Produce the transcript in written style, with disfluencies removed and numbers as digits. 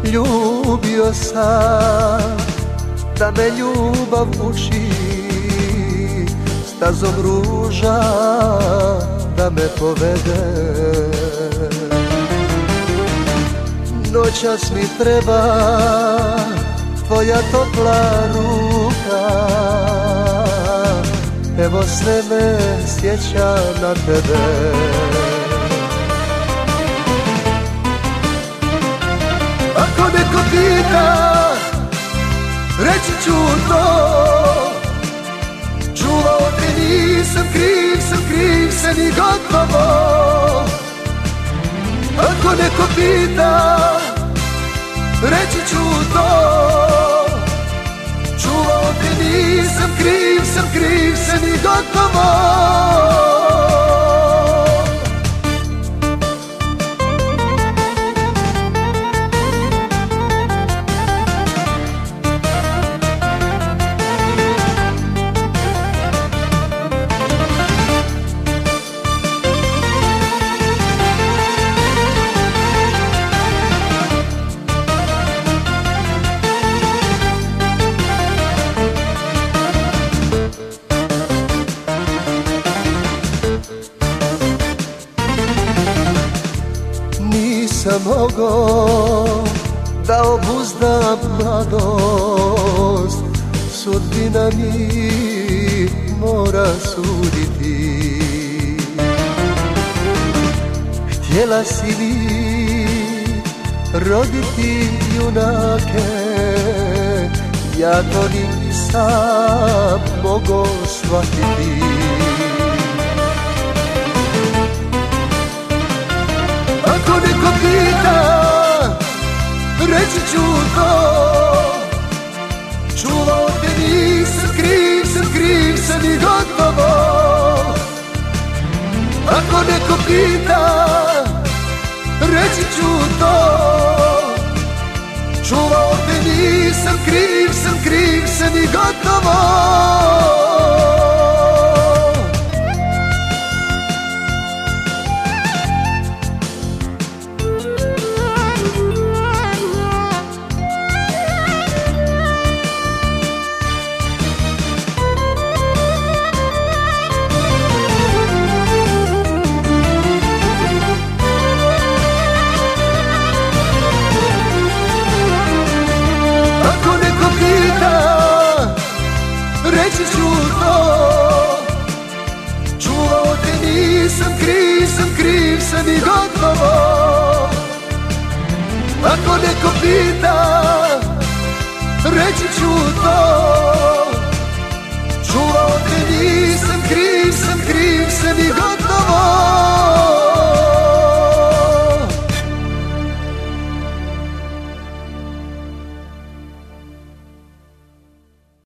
Ljubio sam da me ljubav uči, stazom ruža da me povede. Noćas mi treba tvoja topla ruka, evo sve me sjeća na tebe. Ako neko pita, reći ću to, čuvao te nisam, kriv sam i gotovo. Ako neko pita, reći ću to, čuvao te nisam, kriv sam i gotovo. Nisam mogao da obuzdam mladost, sudbina mi mora suditi. Htjela si mi roditi junake, ja to nisam mogao shvatiti. Ako neko pita, reći ću to, čuvao te nisam, kriv sam i gotovo. Ako neko pita, reći ću to, čuvao te nisam, kriv sam i gotovo. Reći ću to, čuvao te nisam, kriv sam i gotovo. Ako neko pita, reći ću to, čuvao te